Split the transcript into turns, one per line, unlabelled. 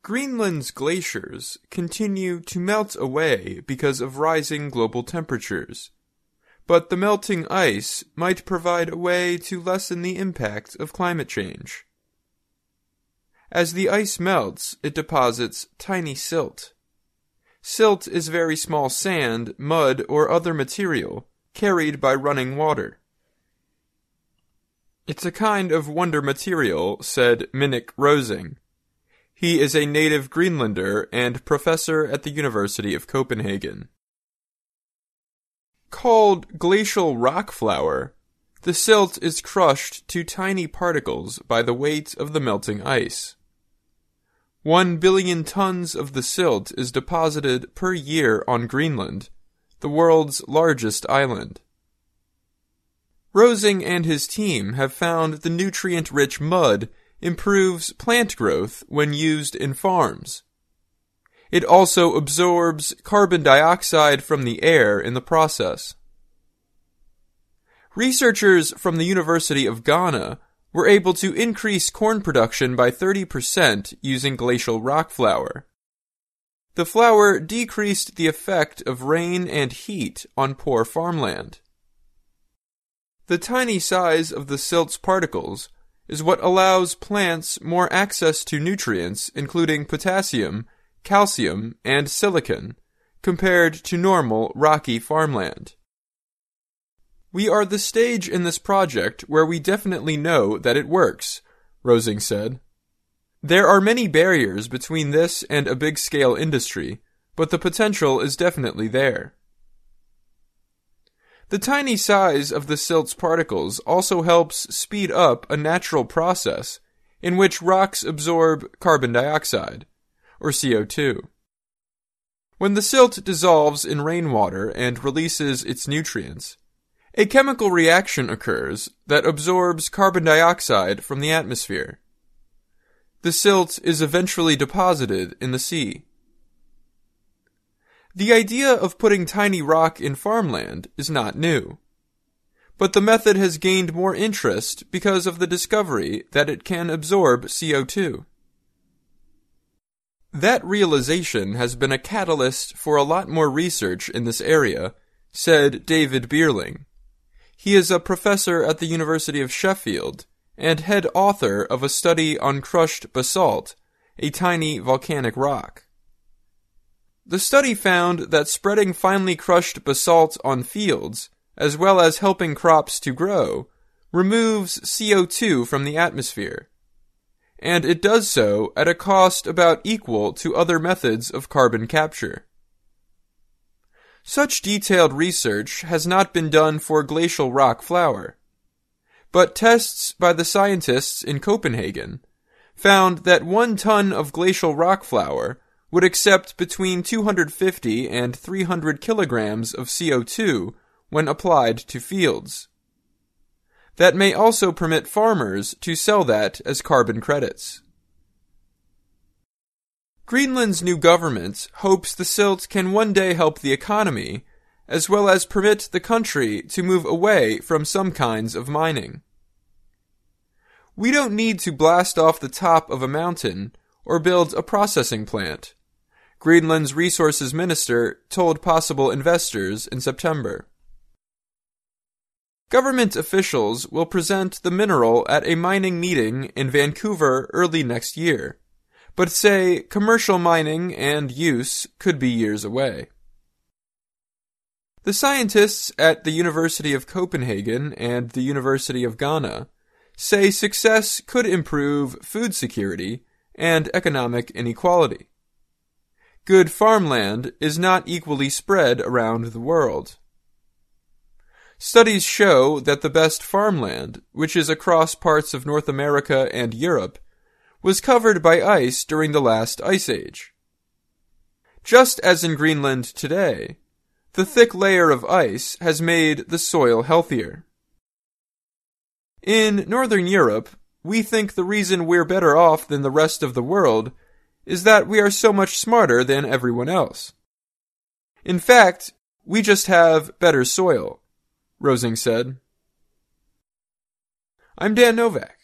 Greenland's glaciers continue to melt away because of rising global temperatures, but the melting ice might provide a way to lessen the impact of climate change. As the ice melts, it deposits tiny silt. Silt is very small sand, mud, or other material carried by running water. It's a kind of wonder material, said Minnik Rosing. He is a native Greenlander and professor at the University of Copenhagen. Called glacial rock flour, the silt is crushed to tiny particles by the weight of the melting ice. 1 billion tons of the silt is deposited per year on Greenland, the world's largest island. Rosing and his team have found the nutrient-rich mud improves plant growth when used in farms. It also absorbs carbon dioxide from the air in the process. Researchers from the University of Ghana were able to increase corn production by 30% using glacial rock flour. The flour decreased the effect of rain and heat on poor farmland. The tiny size of the silt's particles is what allows plants more access to nutrients, including potassium, calcium, and silicon, compared to normal rocky farmland. We are the stage in this project where we definitely know that it works, Rosing said. There are many barriers between this and a big-scale industry, but the potential is definitely there. The tiny size of the silt's particles also helps speed up a natural process in which rocks absorb carbon dioxide, or CO2. When the silt dissolves in rainwater and releases its nutrients, a chemical reaction occurs that absorbs carbon dioxide from the atmosphere. The silt is eventually deposited in the sea. The idea of putting tiny rock in farmland is not new, but the method has gained more interest because of the discovery that it can absorb CO2. That realization has been a catalyst for a lot more research in this area, said David Bierling. He is a professor at the University of Sheffield and head author of a study on crushed basalt, a tiny volcanic rock. The study found that spreading finely crushed basalt on fields, as well as helping crops to grow, removes CO2 from the atmosphere, and it does so at a cost about equal to other methods of carbon capture. Such detailed research has not been done for glacial rock flour, but tests by the scientists in Copenhagen found that 1 ton of glacial rock flour would accept between 250 and 300 kilograms of CO2 when applied to fields. That may also permit farmers to sell that as carbon credits. Greenland's new government hopes the silt can one day help the economy, as well as permit the country to move away from some kinds of mining. We don't need to blast off the top of a mountain or build a processing plant, Greenland's resources minister told possible investors in September. Government officials will present the mineral at a mining meeting in Vancouver early next year, but say commercial mining and use could be years away. The scientists at the University of Copenhagen and the University of Ghana say success could improve food security and economic inequality. Good farmland is not equally spread around the world. Studies show that the best farmland, which is across parts of North America and Europe, was covered by ice during the last ice age. Just as in Greenland today, the thick layer of ice has made the soil healthier. In Northern Europe, we think the reason we're better off than the rest of the world is that we are so much smarter than everyone else. In fact, we just have better soil, Rosing said. I'm Dan Novak.